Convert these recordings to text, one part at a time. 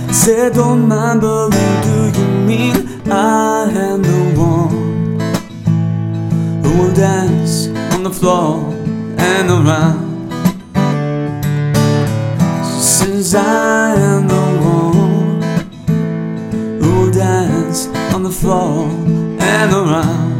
Said don't mind, but who do you mean? I am the one who will dance on the floor and around. She says I am the one who will dance on the floor and around.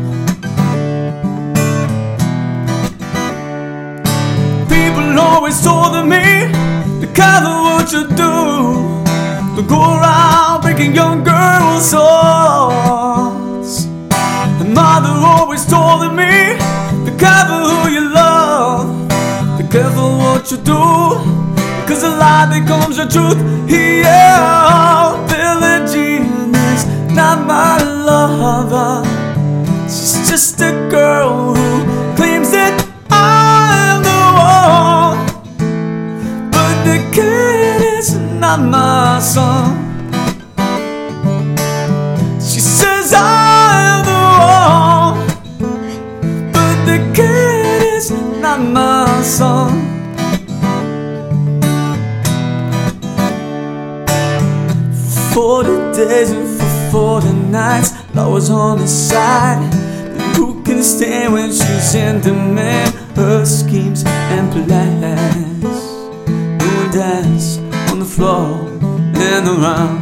People always told me, be careful what you do. Don't go around breaking young girls' hearts. And mother always told me, be careful who you love, be careful what you do, because a lie becomes the truth. Yeah, Billie Jean is not my lover. She's just a girl who claims that I'm the one, but the kid is not my son. She says I'm the one, but the kid is not my son. For 40 days and for 40 nights, I was on his side. But who can stand when she's in demand? Her schemes and plans, who will dance on the floor and around.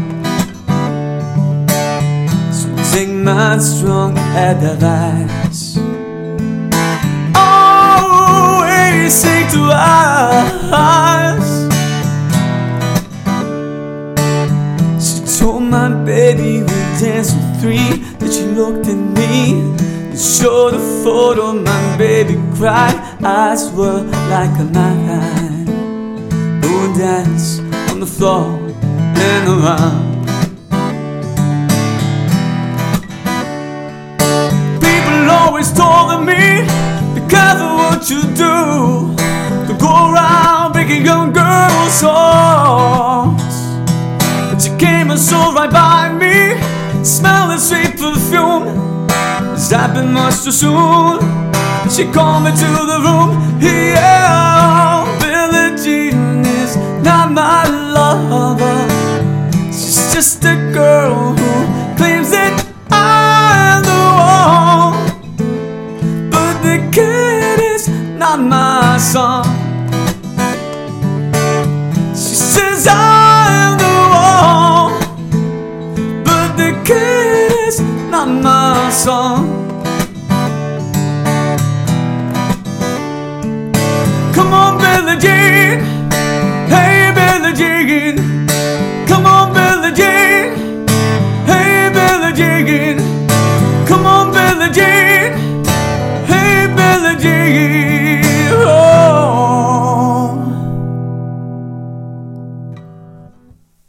So take my strong advice, always say to us. She told my baby we danced for 3, that she looked at me and showed a photo. My baby cried, eyes were like a night. Who would dance on the floor and around. People always told me, be careful what you do. Don't go around breaking young girls' hearts. But she came and saw right by me, smelling sweet perfume. It's happened much too soon. She called me to the room. Yeah, Billie Jean is not my lover. She's just a girl who claims that I'm the one, but the kid is not my son. She says I'm the one, but the kid is not my son. Come on, Billie Jean, hey.